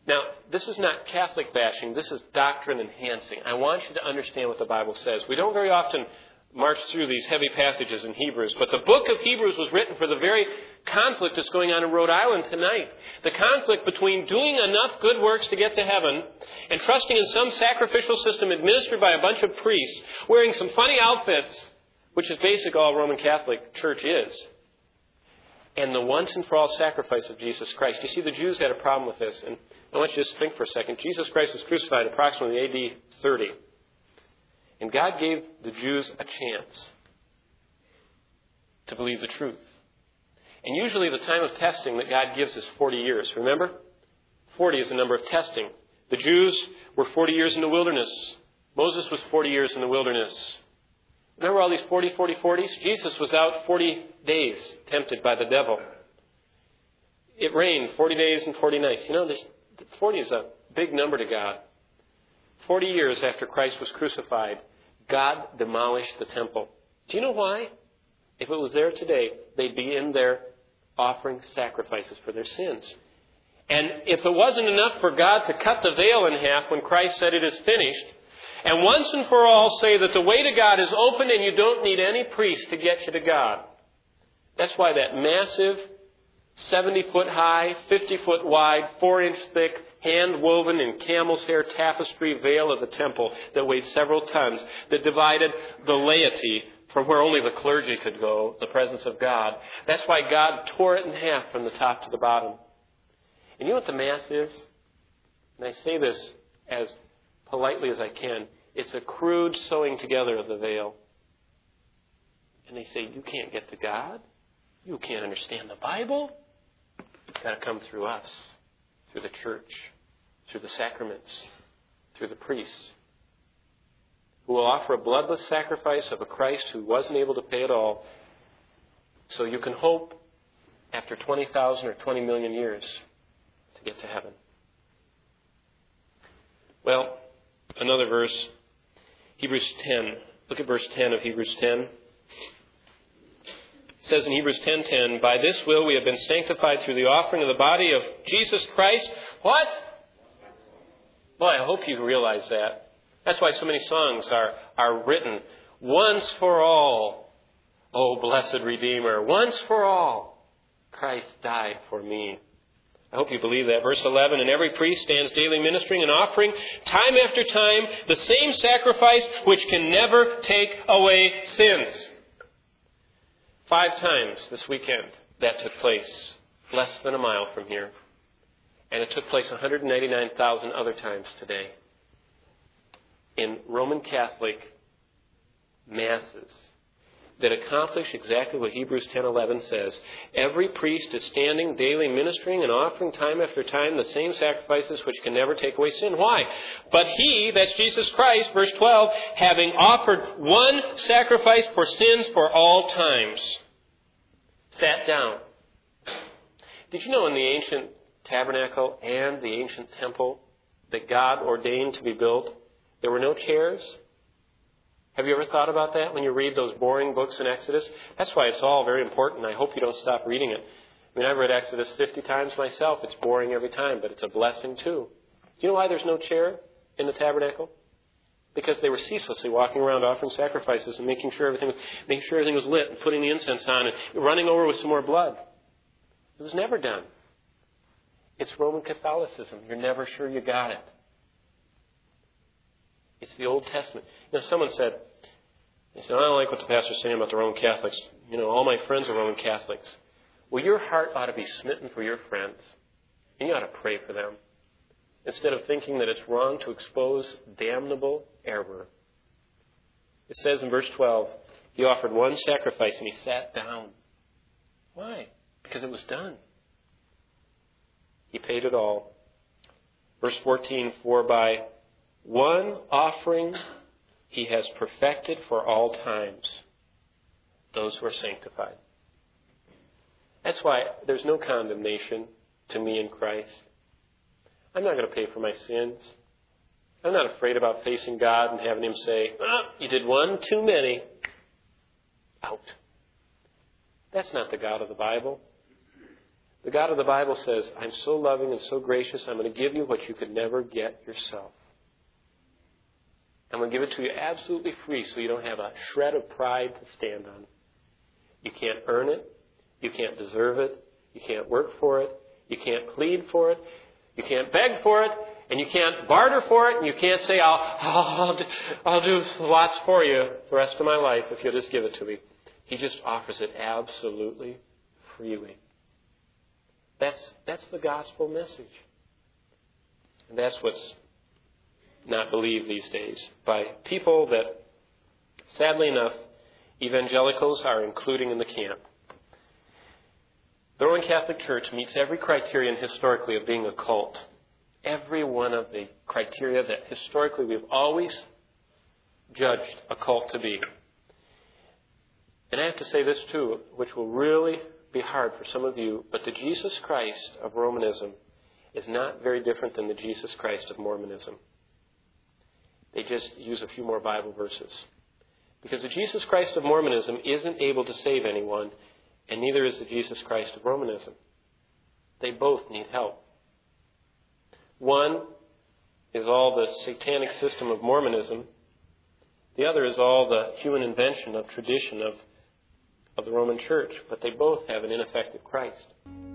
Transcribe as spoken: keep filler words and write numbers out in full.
Now, this is not Catholic bashing. This is doctrine enhancing. I want you to understand what the Bible says. We don't very often march through these heavy passages in Hebrews, but the book of Hebrews was written for the very conflict that's going on in Rhode Island tonight. The conflict between doing enough good works to get to heaven and trusting in some sacrificial system administered by a bunch of priests wearing some funny outfits, which is basically all Roman Catholic Church is, and the once and for all sacrifice of Jesus Christ. You see, the Jews had a problem with this, and I want you to just think for a second. Jesus Christ was crucified approximately A D thirty. And God gave the Jews a chance to believe the truth. And usually the time of testing that God gives is forty years. Remember? forty is the number of testing. The Jews were forty years in the wilderness. Moses was forty years in the wilderness. Remember all these forty, forty, forties? Jesus was out forty days, tempted by the devil. It rained forty days and forty nights. You know, this, forty is a big number to God. Forty years after Christ was crucified, God demolished the temple. Do you know why? If it was there today, they'd be in there offering sacrifices for their sins. And if it wasn't enough for God to cut the veil in half when Christ said it is finished, and once and for all say that the way to God is open and you don't need any priest to get you to God. That's why that massive, seventy-foot high, fifty-foot wide, four inch thick, hand-woven in camel's hair tapestry veil of the temple that weighed several tons, that divided the laity from where only the clergy could go, the presence of God. That's why God tore it in half from the top to the bottom. And you know what the Mass is? And I say this as politely as I can. It's a crude sewing together of the veil. And they say, you can't get to God? You can't understand the Bible? It's got to come through us, through the church, through the sacraments, through the priests, who will offer a bloodless sacrifice of a Christ who wasn't able to pay it all, so you can hope after twenty thousand or twenty million years to get to heaven. Well, another verse, Hebrews ten. Look at verse ten of Hebrews ten. It says in Hebrews ten ten, by this will we have been sanctified through the offering of the body of Jesus Christ. What? Boy, I hope you realize that. That's why so many songs are, are written. Once for all, O blessed Redeemer, once for all, Christ died for me. I hope you believe that. Verse eleven, and every priest stands daily ministering and offering, time after time, the same sacrifice which can never take away sins. Five times this weekend that took place, less than a mile from here. And it took place one hundred ninety-nine thousand other times today in Roman Catholic masses that accomplish exactly what Hebrews ten eleven says. Every priest is standing daily ministering and offering time after time the same sacrifices which can never take away sin. Why? But he, that's Jesus Christ, verse twelve, having offered one sacrifice for sins for all times, sat down. Did you know in the ancient tabernacle and the ancient temple that God ordained to be built, there were no chairs? Have you ever thought about that when you read those boring books in Exodus? That's why it's all very important. I hope you don't stop reading it. I mean, I've read Exodus fifty times myself. It's boring every time, but it's a blessing too. Do you know why there's no chair in the tabernacle? Because they were ceaselessly walking around offering sacrifices and making sure everything, making sure everything was lit and putting the incense on and running over with some more blood. It was never done. It's Roman Catholicism. You're never sure you got it. It's the Old Testament. You know, someone said, they said, I don't like what the pastor's saying about the Roman Catholics. You know, all my friends are Roman Catholics. Well, your heart ought to be smitten for your friends. And you ought to pray for them. Instead of thinking that it's wrong to expose damnable error. It says in verse twelve, he offered one sacrifice and he sat down. Why? Because it was done. He paid it all. Verse fourteen, for by one offering he has perfected for all times those who are sanctified. That's why there's no condemnation to me in Christ. I'm not going to pay for my sins. I'm not afraid about facing God and having him say, oh, you did one too many. Out. That's not the God of the Bible. The God of the Bible says, I'm so loving and so gracious, I'm going to give you what you could never get yourself. I'm going to give it to you absolutely free so you don't have a shred of pride to stand on. You can't earn it. You can't deserve it. You can't work for it. You can't plead for it. You can't beg for it. And you can't barter for it. And you can't say, I'll, I'll, do, I'll do lots for you the rest of my life if you'll just give it to me. He just offers it absolutely freely. That's, that's the gospel message. And that's what's not believed these days by people that, sadly enough, evangelicals are including in the camp. The Roman Catholic Church meets every criterion historically of being a cult. Every one of the criteria that historically we've always judged a cult to be. And I have to say this too, which will really be hard for some of you, but the Jesus Christ of Romanism is not very different than the Jesus Christ of Mormonism. They just use a few more Bible verses. Because the Jesus Christ of Mormonism isn't able to save anyone, and neither is the Jesus Christ of Romanism. They both need help. One is all the satanic system of Mormonism. The other is all the human invention of tradition of, of the Roman Church. But they both have an ineffective Christ.